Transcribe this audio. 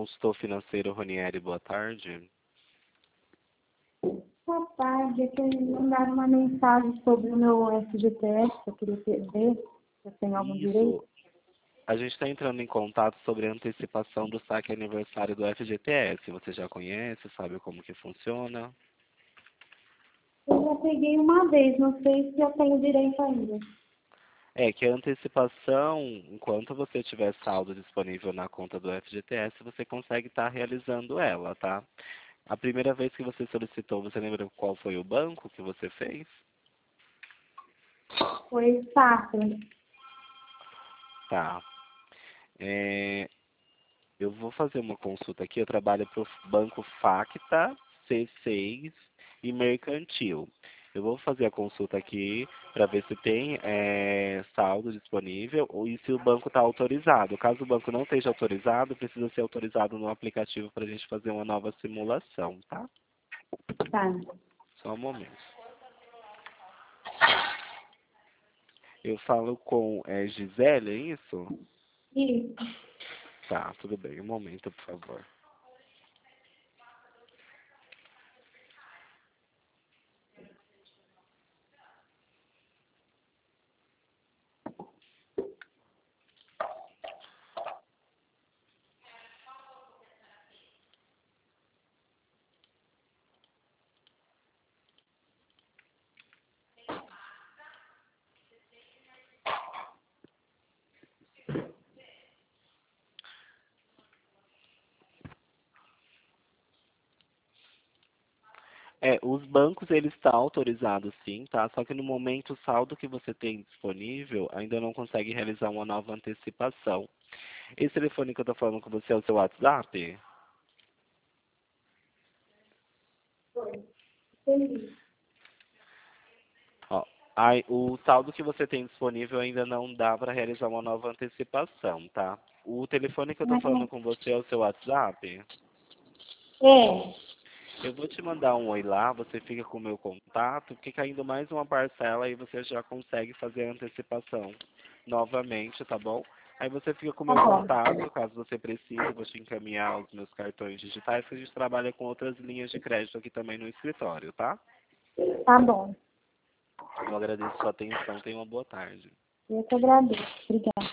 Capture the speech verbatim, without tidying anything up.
consultor financeiro Ronieri, boa tarde. Boa tarde, é que mandaram uma mensagem sobre o meu F G T S, eu queria ver se eu tenho algum Isso. direito. A gente está entrando em contato sobre a antecipação do saque aniversário do F G T S. Você já conhece, sabe como que funciona? Eu já peguei uma vez, não sei se eu tenho direito ainda. É que a antecipação, enquanto você tiver saldo disponível na conta do F G T S, você consegue estar realizando ela, tá? A primeira vez que você solicitou, você lembra qual foi o banco que você fez? Foi fácil. Tá. É, eu vou fazer uma consulta aqui. Eu trabalho para o Banco Facta, C seis e Mercantil. Eu vou fazer a consulta aqui para ver se tem é, saldo disponível ou e se o banco está autorizado. Caso o banco não esteja autorizado, precisa ser autorizado no aplicativo para a gente fazer uma nova simulação, tá? Tá. Só um momento. Eu falo com é, Gisele, é isso? Isso. Tá, tudo bem. Um momento, por favor. É, os bancos eles estão autorizados sim, tá? Só que no momento o saldo que você tem disponível ainda não consegue realizar uma nova antecipação. Esse telefone que eu tô falando com você é o seu WhatsApp? Entendi. Ó, aí, o saldo que você tem disponível ainda não dá para realizar uma nova antecipação, tá? O telefone que eu tô falando com você é o seu WhatsApp? É. Eu vou te mandar um oi lá, você fica com o meu contato, porque caindo mais uma parcela aí você já consegue fazer a antecipação novamente, tá bom? Aí você fica com o Tá meu bom. contato, caso você precise, eu vou te encaminhar os meus cartões digitais, que a gente trabalha com outras linhas de crédito aqui também no escritório, tá? Tá bom. Eu agradeço a sua atenção, tenha uma boa tarde. Eu que agradeço. Obrigada.